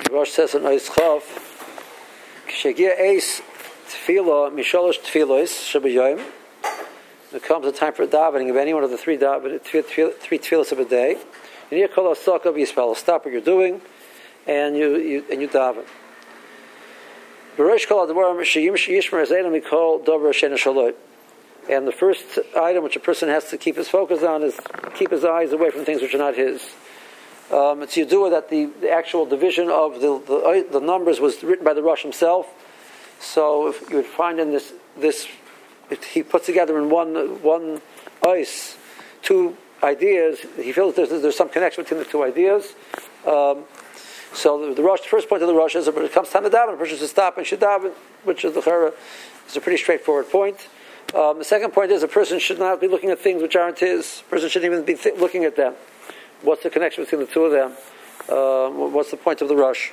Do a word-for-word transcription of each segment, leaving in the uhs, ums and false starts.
Rosh says in Ois Chav, Kshegia Eis Tefillah, Misholosh Tefillos, Shabbayim. There comes a time for davening of any one of the three daven, three, three tefillos of a day. You need to call a sokav yispal. Stop what you're doing, and you, you and you daven. And the first item which a person has to keep his focus on is keep his eyes away from things which are not his. Um, it's Yedua that the, the actual division of the, the the numbers was written by the Rosh himself. So if you would find in this this. He puts together in one one ice two ideas. He feels there's, there's some connection between the two ideas. Um, so the, the rush, the first point of the rush is that when it comes time to daven, a person should stop and should daven, which is the chara, is a pretty straightforward point. Um, the second point is a person should not be looking at things which aren't his. A person shouldn't even be th- looking at them. What's the connection between the two of them? Uh, what's the point of the rush?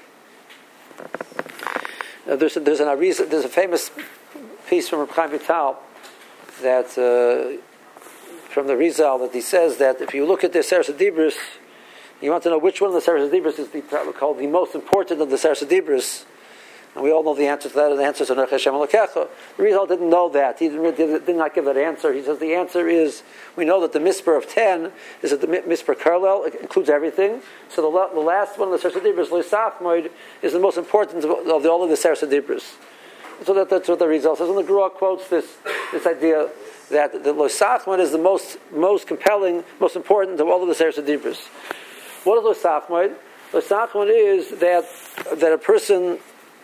Uh, there's a, there's an Arizal, there's a famous piece from Reb Chaim Vital that uh, from the Rizal that he says that if you look at the Seres Dibros, you want to know which one of the Seres Dibros is the, called the most important of the Seres Dibros, and we all know the answer to that, and the answer is Anochi Hashem Elokecha. The Rizal didn't know that. He didn't, did, did not give that answer. He says the answer is, we know that the Misper of ten is that the Misper Karlel, it includes everything. So the, the last one of the Seres Dibros, Loisach Moed, is the most important of, of the, all of the Seres Dibros. So that, that's what the result says. And the Geruah quotes this this idea that the Loisachman is the most most compelling, most important of all of the Seres Dibros. What is Loisachman? Loisachman is that that a person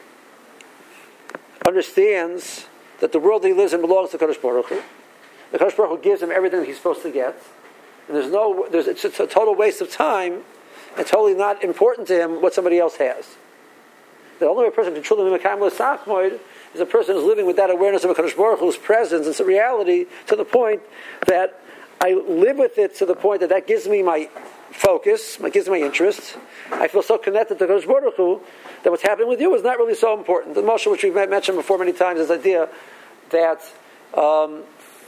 understands that the world that he lives in belongs to Kadosh Baruch Hu. The Kadosh Baruch Hu gives him everything he's supposed to get, and there's no there's it's, it's a total waste of time, and totally not important to him what somebody else has. The only way a person can truly be Mekayim Loisachman is a person who's living with that awareness of a Kadosh Baruch Hu's presence. It's a reality to the point that I live with it to the point that that gives me my focus, it gives me my interest. I feel so connected to Kadosh Baruch Hu that what's happening with you is not really so important. The Moshe, which we've mentioned before many times, is the idea that, um,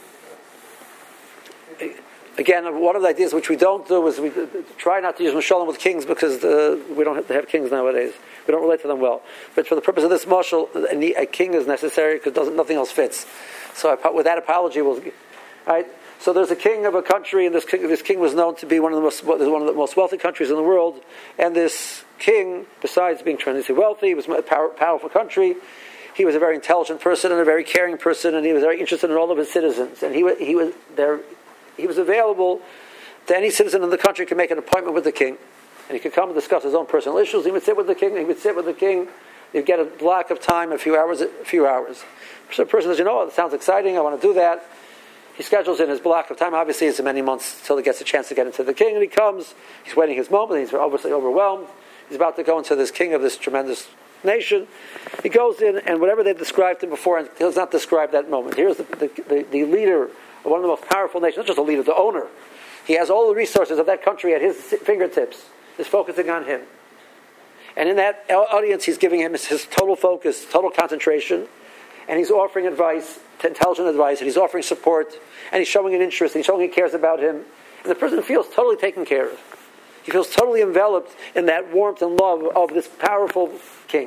again, one of the ideas which we don't do is we try not to use Mashalim with kings because the, we don't have to have kings nowadays. We don't relate to them well. But for the purpose of this mashal, a king is necessary because nothing else fits. So I, with that apology, we'll, right? So there's a king of a country, and this king, this king was known to be one of the most one of the most wealthy countries in the world. And this king, besides being tremendously wealthy, was a power, powerful country. He was a very intelligent person and a very caring person, and he was very interested in all of his citizens. And he he was there. He was available to any citizen in the country could make an appointment with the king. And he could come and discuss his own personal issues. He would sit with the king. He would sit with the king. He'd get a block of time, a few hours, a few hours. So the person says, you know what, it sounds exciting. I want to do that. He schedules in his block of time. Obviously, it's many months until he gets a chance to get into the king. And he comes. He's waiting his moment. He's obviously overwhelmed. He's about to go into this king of this tremendous nation. He goes in, and whatever they described to him before, and he does not describe that moment. Here's the, the, the, the leader of one of the most powerful nations, not just a leader, the owner. He has all the resources of that country at his fingertips. Is focusing on him. And in that audience, he's giving him his, his total focus, total concentration, and he's offering advice, intelligent advice, and he's offering support, and he's showing an interest, and he's showing he cares about him. And the person feels totally taken care of. He feels totally enveloped in that warmth and love of this powerful king.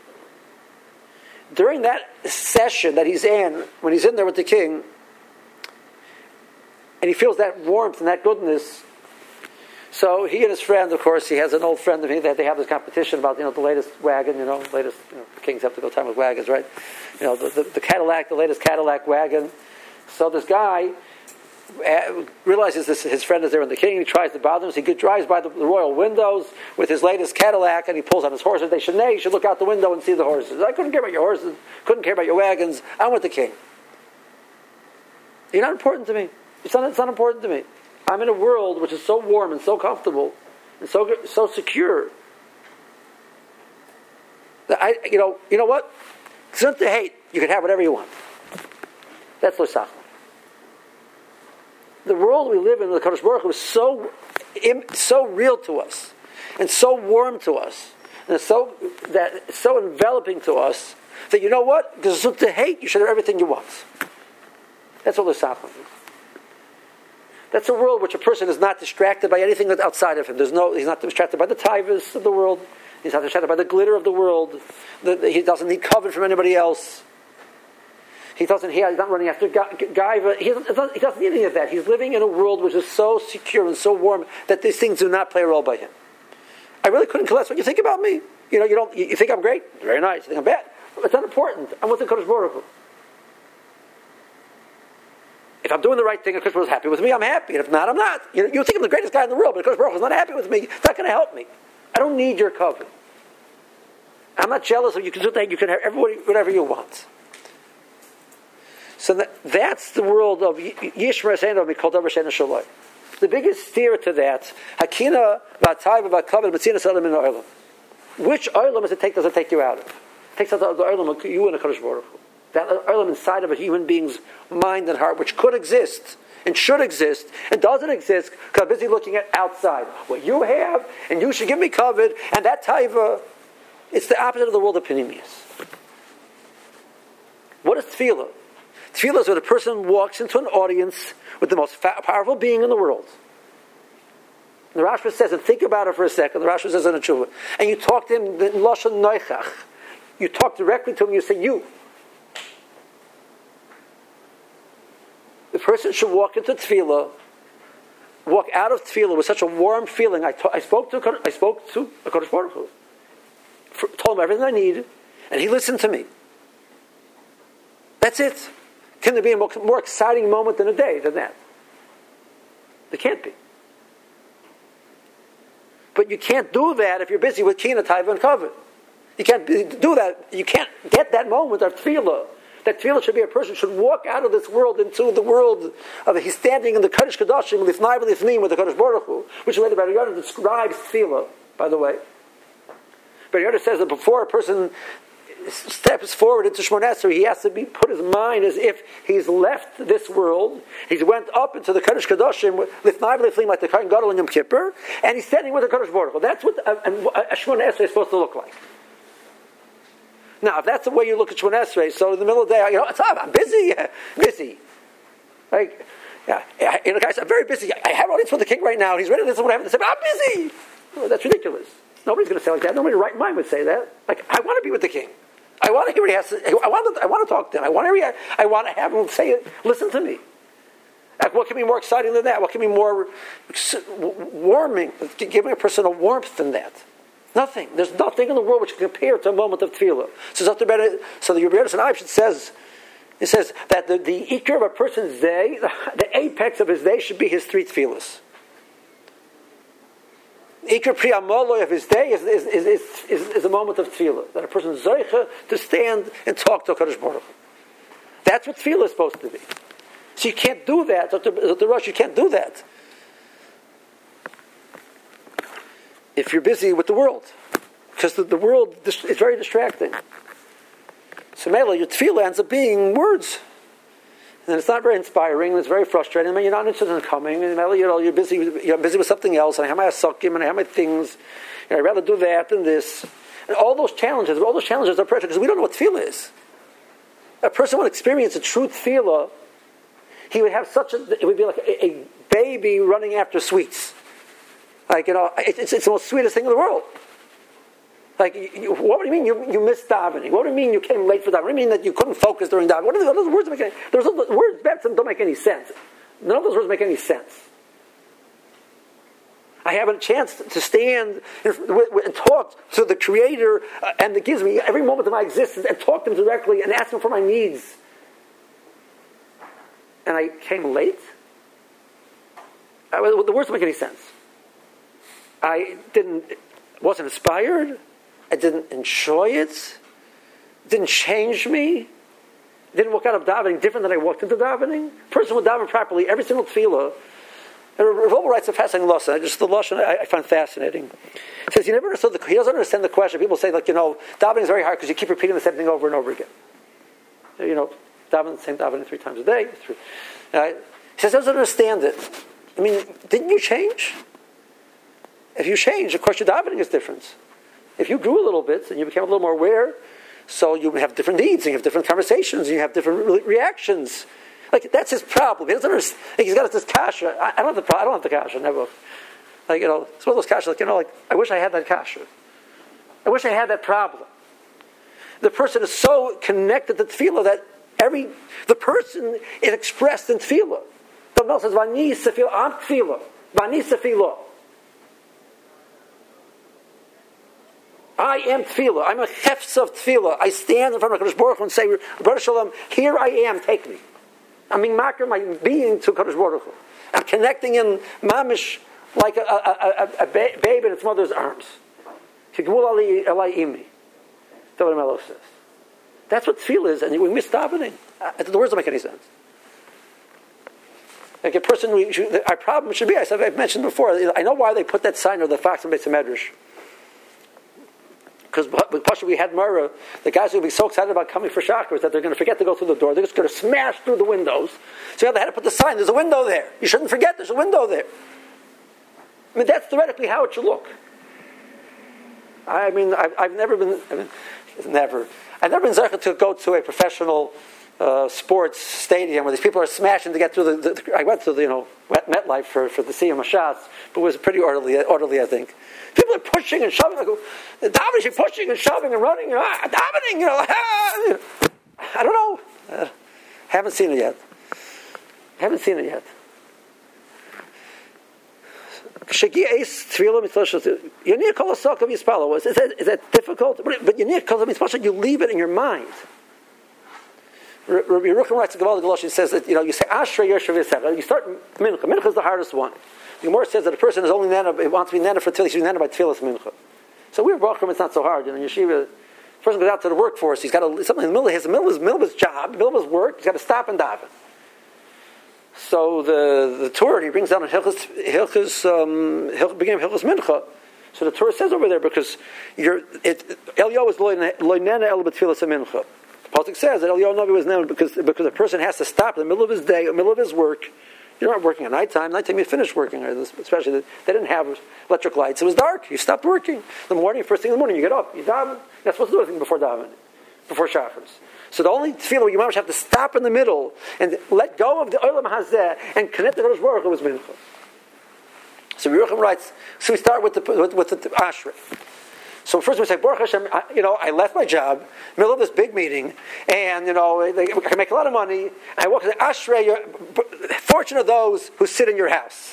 During that session that he's in, when he's in there with the king, and he feels that warmth and that goodness, so he and his friend, of course, he has an old friend of his, that they have this competition about, you know, the latest wagon, you know, latest, you know, the kings have to go time with wagons, right? You know, the, the, the Cadillac, the latest Cadillac wagon. So this guy uh, realizes this, his friend is there in the king, he tries to bother him, so he drives by the, the royal windows with his latest Cadillac, and he pulls on his horses. They should nay, you should look out the window and see the horses. I couldn't care about your horses, couldn't care about your wagons, I'm with the king. You're not important to me. It's not, it's not important to me. I'm in a world which is so warm and so comfortable and so so secure that I, you know, you know what? It's not to hate. You can have whatever you want. That's Loisachman. The world we live in, the Kadosh Baruch Hu, is so so real to us and so warm to us and so that it's so enveloping to us that you know what? Because it's not to hate. You should have everything you want. That's what Loisachman is. That's a world which a person is not distracted by anything that's outside of him. There's no, he's not distracted by the taivas of the world. He's not distracted by the glitter of the world. The, the, he doesn't need cover from anybody else. He doesn't. He, he's not running after Gaiva. He doesn't, he doesn't need any of that. He's living in a world which is so secure and so warm that these things do not play a role by him. I really couldn't care less what you think about me. You know, you don't. You think I'm great? Very nice. You think I'm bad? It's not important. I'm with the Kodesh Baruch Hu. If I'm doing the right thing, and Kodesh Baruch Hu is happy with me, I'm happy. And if not, I'm not. You know, you think I'm the greatest guy in the world, but Kodesh Baruch Hu is not happy with me. It's not going to help me. I don't need your cover. I'm not jealous of you. Can do that. You can have everybody whatever you want. So that, that's the world of Yishmer Eseinu called Davar She'eino Shaloi. The biggest steer to that, Hakina V'Atayva V'Kavod B'Tzinas Elam Min Ha'olam. Which Olam does it take? Does it take you out of? It takes out the Olam of you and the Kodesh Baruch Hu. That Olam inside of a human being's mind and heart, which could exist and should exist and doesn't exist because I'm busy looking at outside. What you have, and you should give me covered, and that Taiva, it's the opposite of the world of Pnimius. What is Tefillah? Tefillah is when a person walks into an audience with the most fa- powerful being in the world. And the Rashba says, and think about it for a second, the Rashba says in a tshuva, and you talk to him in Lashon Noichach. You talk directly to him, you say, you. The person should walk into Tefillah, walk out of Tefillah with such a warm feeling. I, to, I spoke to I spoke to a Kodesh Baruch Hu, for, told him everything I need, and he listened to me. That's it. Can there be a more, more exciting moment than a day than that? There can't be. But you can't do that if you're busy with Kina, Taiva, and Kavod. You can't do that. You can't get that moment of Tefillah. That Tefillah should be a person should walk out of this world into the world of he's standing in the Kodesh Kodashim Lifnai V'Lifnim with the Kodesh Baruch Hu, which is the way the Bar Yoda describes Tefillah, by the way. Bar Yoda says that before a person steps forward into Shmoneh Esrei, he has to be put his mind as if he's left this world. He's went up into the Kodesh Kodashim Lifnai V'Lifnim like the Kohen Gadol and Yom Kippur, and he's standing with the Kodesh Baruch Hu. That's what a, a Shmoneh Esrei is supposed to look like. Now, if that's the way you look at Shmoneh Esrei, so in the middle of the day, you know, it's, I'm busy, busy. Like, yeah, you know, guys, I'm very busy. I have audience for the king right now, and he's ready to listen to what I have to say, but I'm busy. Oh, that's ridiculous. Nobody's going to say like that. Nobody in the right mind would say that. Like, I want to be with the king. I want to hear what he has to. I want to. I want to talk to him. I want to. Hear, I want to have him say it. Listen to me. Like, what can be more exciting than that? What can be more warming? Giving a person a warmth than that? Nothing. There's nothing in the world which can compare to a moment of tefillah. So, so the Rebbeinu Sanayim says, it says that the, the ikar of a person's day, the, the apex of his day, should be his three tefillahs. Ikar pri amoloi of his day is, is, is, is, is, is a moment of tefillah. That a person is zoicha to stand and talk to HaKadosh Baruch Hu. That's what tefillah is supposed to be. So you can't do that. At the, at the Rosh, you can't do that if you're busy with the world. Because the, the world is very distracting. So Mela, your tefillah ends up being words. And it's not very inspiring, and it's very frustrating. I mean, you're not interested in coming, and Mela, you know, you're busy, you're busy with something else, and I have my asakim, and I have my things, and I'd rather do that than this. And all those challenges, all those challenges are pressure, because we don't know what tefillah is. A person would experience a true tefillah, he would have such a, it would be like a, a baby running after sweets. Like, you know, it's, it's the most sweetest thing in the world. Like, you, what do you mean you, you missed davening? What do you mean you came late for davening? What do you mean that you couldn't focus during davening? What are those words make any, those words don't make any sense. None of those words make any sense. I have a chance to stand and talk to the Creator, uh, and that gives me every moment of my existence, and talk to Him directly and ask Him for my needs. And I came late? I, the words don't make any sense. I didn't, wasn't inspired. I didn't enjoy it. It didn't change me. I didn't walk out of davening different than I walked into davening. A person would daven properly every single tefillah. And Rav Wolbe writes a fascinating lesson. Just the lesson I, I find fascinating. He says he never understood the, he doesn't understand the question. People say, like, you know, davening is very hard because you keep repeating the same thing over and over again. You know, davening the same davening three times a day. Three, uh, he says he doesn't understand it. I mean, didn't you change? If you change, of course, your davening is different. If you grew a little bit and you became a little more aware, so you have different needs and you have different conversations and you have different re- reactions. Like, that's his problem. He doesn't understand. Like, he's got this kasha. I, I don't have the. I don't have the kasha. Never. Like, you know, it's one of those kasha. Like, you know, like, I wish I had that kasha. I wish I had that problem. The person is so connected to tefillah that every the person is expressed in tefillah. The Bible says, "Vani sefillah, I'm tefillah. Vani sefillah. I am tefillah. I'm a hefs of tefillah. I stand in front of Kadosh Baruch Hu and say, Baruch Shalom, here I am. Take me. I'm being makar my being to Kadosh Baruch Hu. I'm connecting in mamish like a, a, a, a, a babe in its mother's arms. Kigmul ali elai imi." That's what Melech says. That's what tefillah is, and we miss davening. Uh, the words don't make any sense. Like a person, we should, our problem should be, I said, I've mentioned before, I know why they put that sign of the fox in Beis Medrash. Because with Pasha we had Mara, the guys would be so excited about coming for chakras that they're going to forget to go through the door. They're just going to smash through the windows. So they had to put the sign, there's a window there. You shouldn't forget, there's a window there. I mean, that's theoretically how it should look. I mean, I've, I've never been, I mean, never, I've never been zeichet to go to a professional uh, sports stadium where these people are smashing to get through the, the I went to the, you know, MetLife for, for the Siyam shots, but it was pretty orderly, orderly, I think. People are pushing and shoving. Like, the davening is pushing and shoving and running. Ah, davening, you know. Ah, I don't know. Uh, haven't seen it yet. Haven't seen it yet. Is that, is that difficult? But you leave it in your mind. Rabbi Yerucham writes in Gavaldi Galoshin, says that, you know, you say Ashrei Yoshev Yisrael. You start Mincha. Mincha is the hardest one. The Gemara says that a person is only nana, wants to be nana for tefillah, he should be nana by tefillas mincha. So we're Bachram, it's not so hard. You know, yeshiva, the person goes out to the workforce, he's got to, something in the middle of his, the middle of his, middle of his job, the middle of his work, he's got to stop and daven. So the the Torah, he brings down a Hilchas, Hilchas, um, Hilchas, beginning of Hilchas Mincha. So the Torah says over there, because you're, it, Eliyahu was loy nana el b'tefillas mincha. The Pasuk says that Eliyahu Navi was nana because, because a person has to stop in the middle of his day, in the middle of his work. You're not working at nighttime. Nighttime you finish working. Especially, they didn't have electric lights. It was dark. You stopped working. In the morning, first thing in the morning, you get up. You daven. You're not supposed to do anything before daven, before shachris. So the only tefillah where you might have to stop in the middle and let go of the olam hazeh and connect to Kadosh Baruch Hu was mincha. So Yerucham writes. So we start with the with, with the ashrei. So first we say, Baruch Hashem, I, you know, I left my job, middle of this big meeting, and, you know, I can make a lot of money, and I walk and say, Ashrei, fortunate of those who sit in your house.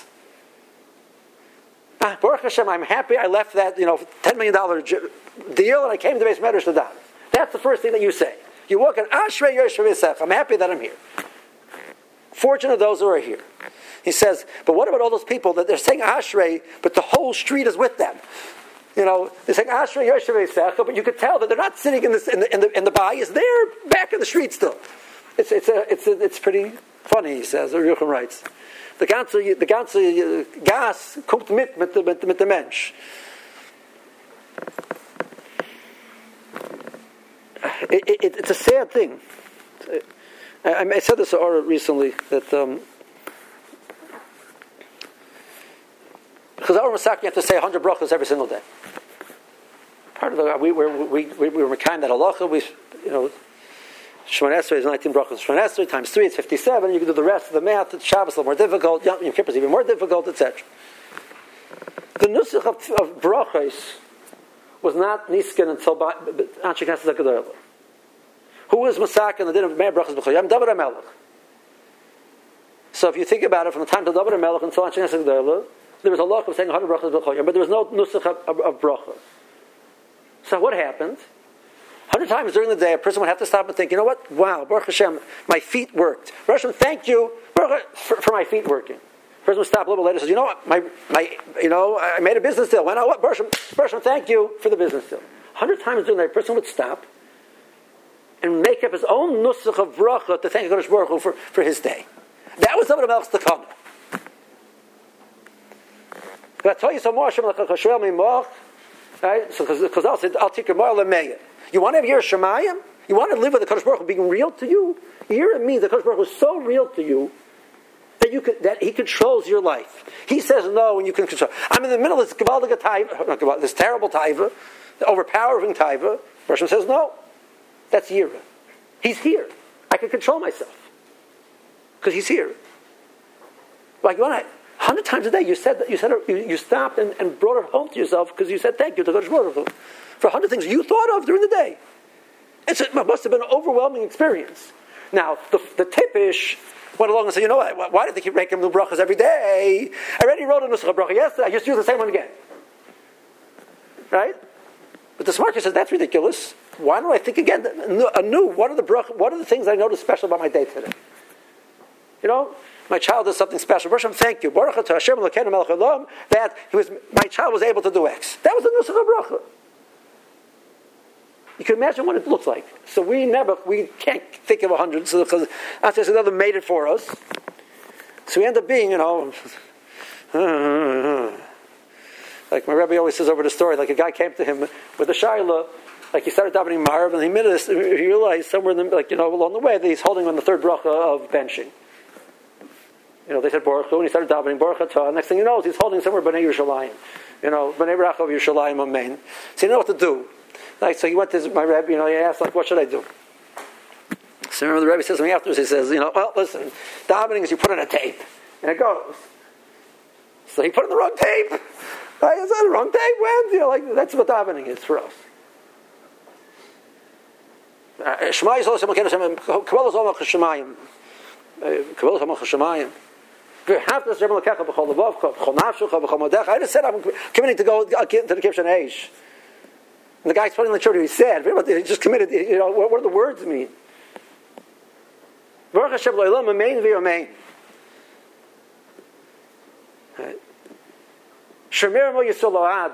Ah, Baruch Hashem, I'm happy I left that, you know, ten million dollars deal, and I came to Beis Medrash to daven. That's the first thing that you say. You walk in, Ashrei Yoshev Yisef, I'm happy that I'm here. Fortunate of those who are here. He says, but what about all those people that they're saying Ashrei, but the whole street is with them? You know, they're saying Ashrei Yoshev Yisef, but you could tell that they're not sitting in, this, in the in the in the bayis. They're back in the street still. It's it's a, it's a, it's pretty funny. He says, or Yerucham writes, the ganze the ganze gas kommt mit mit mit mit dem Mensch. It, it, it's a sad thing. I, I said this to Ora recently that. Um, Because our Masak, you have to say one hundred brachos every single day. Part of the we we we we, we were kind that halacha. We you know, Shemon Esrei is nineteen brachos. Shemon Esrei times three, it's fifty-seven. You can do the rest of the math. It's Shabbos a little more difficult. Yom Kippur is even more difficult, et cetera. The nusach of, of brachos was not niskin until Anshe Knesset HaGedolah. Who was Masak in the din of Meir brachos b'choyim? David HaMelech. So if you think about it, from the time of David HaMelech until Anshe Knesset HaGedolah, there was a law of saying one hundred brachas b'choyim, but there was no nusach of, of, of bracha. So what happened? Hundred times during the day, a person would have to stop and think, you know what? Wow, Baruch Hashem, my feet worked. Baruch Hashem, thank you Baruch, for, for my feet working. The person would stop a little later and says, you know what? My, my, you know, I made a business deal. Why not? What? Baruch Hashem, Baruch Hashem, thank you for the business deal. Hundred times during the day, a person would stop and make up his own nusach of bracha to thank Kadosh Baruch Hu for, for his day. That was David HaMelech's takana. I tell you so more, right? So, because I'll say, I'll take your moral and may. You want to have your Shemayim? You want to live with the Kadosh Baruch Hu being real to you? Here it means the Kadosh Baruch Hu is so real to you that you could, that He controls your life. He says no, and you can control. I'm in the middle of this gewaldige taiva, this terrible taiva, the overpowering taiva. Hashem says no. That's Yira. He's here. I can control myself because He's here. Like when I. Hundred times a day, you said that you said you, you stopped and, and brought it home to yourself because you said thank you to Kadosh Baruch Hu. for a hundred things you thought of during the day. It's, it must have been an overwhelming experience. Now, the, the Tippish went along and said, you know what, why did they keep making new brachas every day? I already wrote a Nusach bracha yesterday, I just use the same one again. Right? But the smart guy says, that's ridiculous. Why don't I think again, anew, what are the brach, what are the things I notice special about my day today? You know, my child does something special. Baruch Hashem, thank you. Baruch Hashem Elokeinu melech haolam, that he was, my child was able to do X. That was the Nusach bracha. You can imagine what it looks like. So we never, we can't think of a hundred, so because after another made it for us. So we end up being, you know, like my Rebbe always says over the story, like a guy came to him with a shaila, like he started davening Marv, and he, made a, he realized somewhere in the, like, you know, along the way that he's holding on the third bracha of benching. You know, they said Baruch Hu, and he started davening Baruch Atah. Next thing he knows, he's holding somewhere B'nai Yerushalayim. You know, B'nai Barach of Yerushalayim, Amen. So he didn't know what to do. Like, so he went to his, my Rebbe, you know, he asked, like, what should I do? So remember the Rebbe says to me afterwards, he says, you know, well, listen, davening is you put on a tape, and it goes. So he put in the wrong tape. Right? Is that the wrong tape? When? You know, like, that's what davening is for us. Shema Yisrael Hashem Elokeinu Hashem, Kabbalah Zol Malchus Shemayim. Kabbalah Zol Malchus Shemayim. V'havta Hashem Elokecha b'chol levavcha, b'chol nafshecha, b'chol modecha. I just said I'm committing to go to the Kibshan Eish. And the guy explaining the church, he said, he just committed, you know, what, what do the words mean? Baruch Hashem Lo'olam, Amen v'Amen. Shemer Mo Yisrael Lo'ad.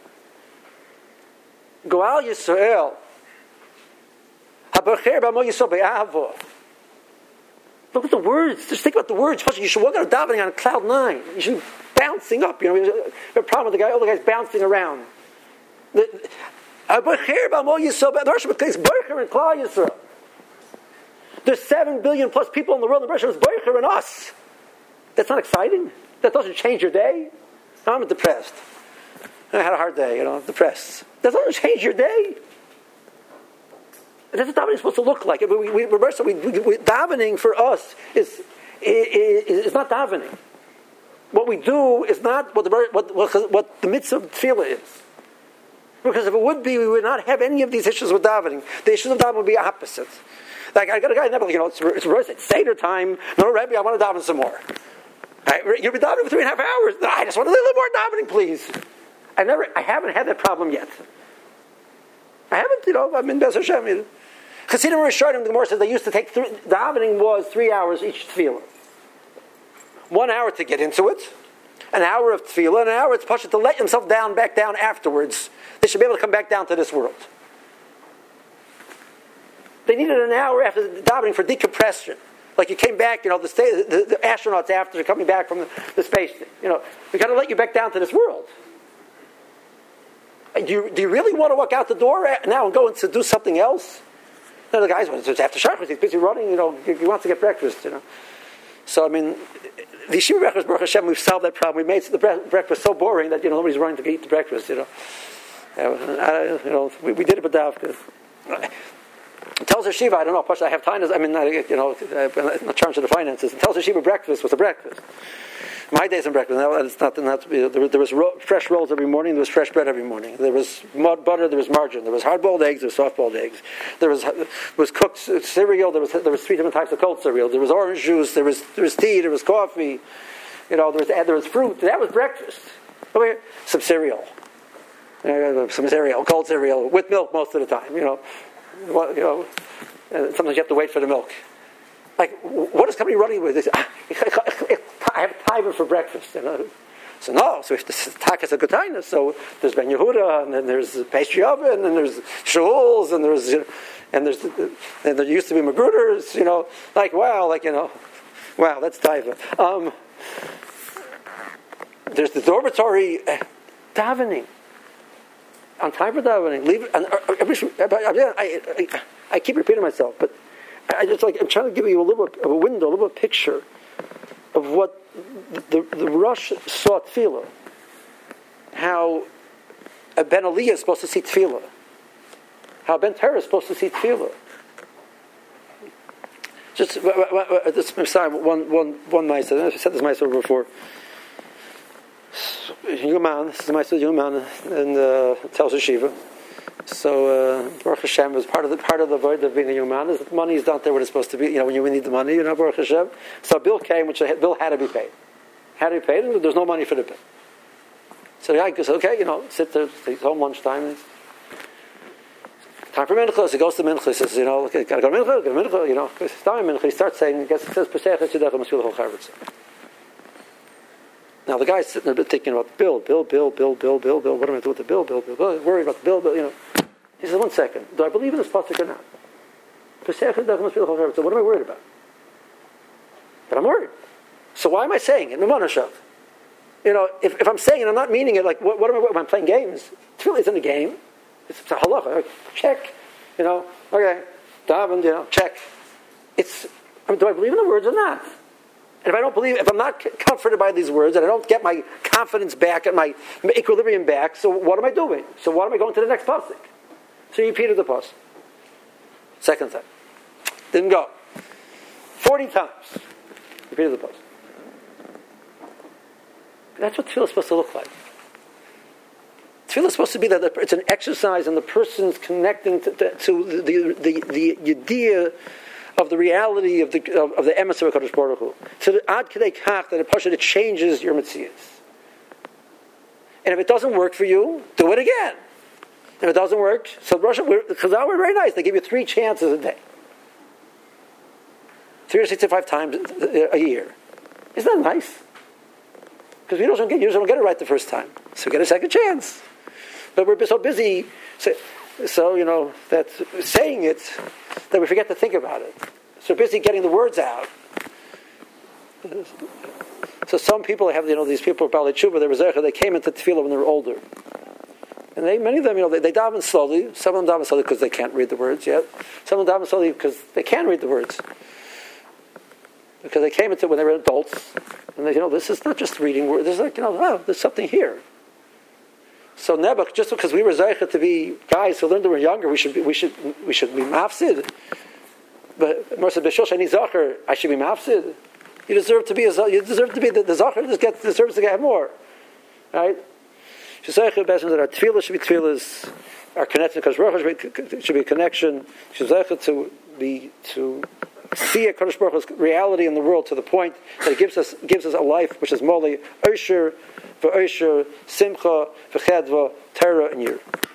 Goal Yisrael. Habacher Ba Mo Yisrael Be'avo. Look at the words. Just think about the words. You should walk out of davening on cloud nine. You should be bouncing up. You know, you have a problem with the guy. All the guys bouncing around. Habacher Ba Mo Yisrael Be'avo. There's seven billion plus people in the world, and the Bereshit is Boicher and us. That's not exciting. That doesn't change your day. I'm depressed. I had a hard day, you know, I'm depressed. That doesn't change your day. That's what davening is supposed to look like. We, we, we, we, we, davening for us is, is, is not davening. What we do is not what the, what, what, what the mitzvah of tefillah is. Because if it would be, we would not have any of these issues with davening. The issues of davening would be opposite. Like, I got a guy, never, you know, it's, it's, it's Seder time. No, Rebbe, I want to daven some more. Right, you'll be davening for three and a half hours. No, I just want a little more davening, please. I never, I haven't had that problem yet. I haven't, you know, I'm in Bez Hashem. Chassidim Rishonim, the Gemara says they used to take, three, davening was three hours each tefillah. One hour to get into it, an hour of tefillah, and an hour it's pushed to let himself down, back down afterwards. They should be able to come back down to this world. They needed an hour after davening for decompression. Like you came back, you know, the, stay, the, the astronauts after coming back from the, the space thing. You know, we got to let you back down to this world. Do you, do you really want to walk out the door now and go and to do something else? No, the guys, it's after Shacharis, he's busy running, you know, he wants to get breakfast, you know. So, I mean, the Yeshiva breakfast, Baruch Hashem, we've solved that problem. We made the breakfast so boring that, you know, nobody's running to eat the breakfast, you know. Uh, you know, we, we did it with Davka. Tells her Shiva, I don't know, I have time, I mean, you know, I'm not charged to the finances. And tells her Shiva breakfast was a breakfast. My days in breakfast, it's not, not there, there was ro- fresh rolls every morning, there was fresh bread every morning. There was mud butter, there was margarine, there was hard-boiled eggs, there was soft-boiled eggs. There was was cooked cereal, there was there was three different types of cold cereal. There was orange juice, there was there was tea, there was coffee, you know, there was there was fruit. That was breakfast. Over here, some cereal. Uh, some cereal, cold cereal, with milk most of the time, you know. Well, you know, and sometimes you have to wait for the milk. Like, what is company running with this? I have taiva for breakfast. You know? So no, so if the takas a good so there's Ben Yehuda, and then there's pastry oven, and there's shuls, and there's you know, and there's and there used to be magruders. You know, like wow, like you know, wow, that's taiva. Um, there's the dormitory uh, davening. On time for davening, leave it. And, uh, I, I, I keep repeating myself, but I just like I'm trying to give you a little bit of a window, a little bit of picture of what the the, the Rosh saw tefillah, how a Ben Aliyah is supposed to see tefillah, how Ben Terah is supposed to see tefillah. Just this sorry, one one one ma'aser. I said this ma'aser before. Young man, this is my young man, and uh, tells Yeshiva. So uh, Baruch Hashem was part of the part of the void of being a young man is that money is not there when it's supposed to be. You know, when you need the money, you know, Baruch Hashem. So a bill came, which a bill had to be paid. Had to be paid, and there's no money for the bill. So the guy goes, okay, you know, sit there, he's home lunchtime. Time for mincha. So he goes to mincha. He says, you know, okay, gotta go to mincha, go to mincha. You know, it's time mincha. He starts saying, he gets, it says, Pesach Yitzidach Masul Chavetz. Now the guy's sitting there thinking about bill, bill, bill, bill, bill, bill, bill. What am I doing with the bill, bill, bill, bill? Worried about the bill, bill. You know. He says, one second. Do I believe in this pasuk or not? Pesach Yitzidach Masul Chavetz. What am I worried about? But I'm worried. So why am I saying it? Memonashav. You know, if, if I'm saying it, I'm not meaning it. Like, what, what am I? What, am I playing games? Tefillah isn't a game. It's a halacha. Check. You know, okay. Daven, you know, check. It's. I mean, do I believe in the words or not? And if I don't believe, if I'm not comforted by these words, and I don't get my confidence back and my equilibrium back, so what am I doing? So what am I going to the next pasuk? So he repeated the pasuk. Second time. Didn't go. Forty times. Repeated the pasuk. That's what tefillah is supposed to look like. Tefillah is supposed to be that it's an exercise in the person's connecting to, to, to the, the, the, the idea of the reality of the of, of the emes of HaKadosh Baruch Hu. To the ad kedei kach that it, it changes your metzius. And if it doesn't work for you, do it again. If it doesn't work, so Russia, the Chazal were very nice. They give you three chances a day. three hundred sixty-five times a year. Isn't that nice? Because we don't get, usually don't get it right the first time. So get a second chance. But we're so busy, so, so you know, that saying it, that we forget to think about it. So we're busy getting the words out. So some people have, you know, these people, Baalei Tshuva, they were Zecher, they came into Tefillah when they were older. And they, many of them, you know, they, they daven slowly. Some of them daven slowly because they can't read the words yet. Some of them daven slowly because they can read the words. Because they came into it when they were adults. And they, you know, this is not just reading words. This is like, you know, oh, there's something here. So Nebuch, just because we were Zeicha to be guys who learned when we were younger, we should be, we should we should be mafsid. But Marsa B'Shul Shani Zacher, I should be mafsid. You deserve to be a you deserve to be the, the Zacher. Just get deserves to get more, right? Shezeicha Bezin that our tefillah should be tefillahs, our connection because Baruch should be a connection. Shezeicha to be to see a Kadosh Baruch Hu's reality in the world to the point that it gives us gives us a life which is moli Osher, v'Osher, Simcha, v'Chedva, Torah, and Yir.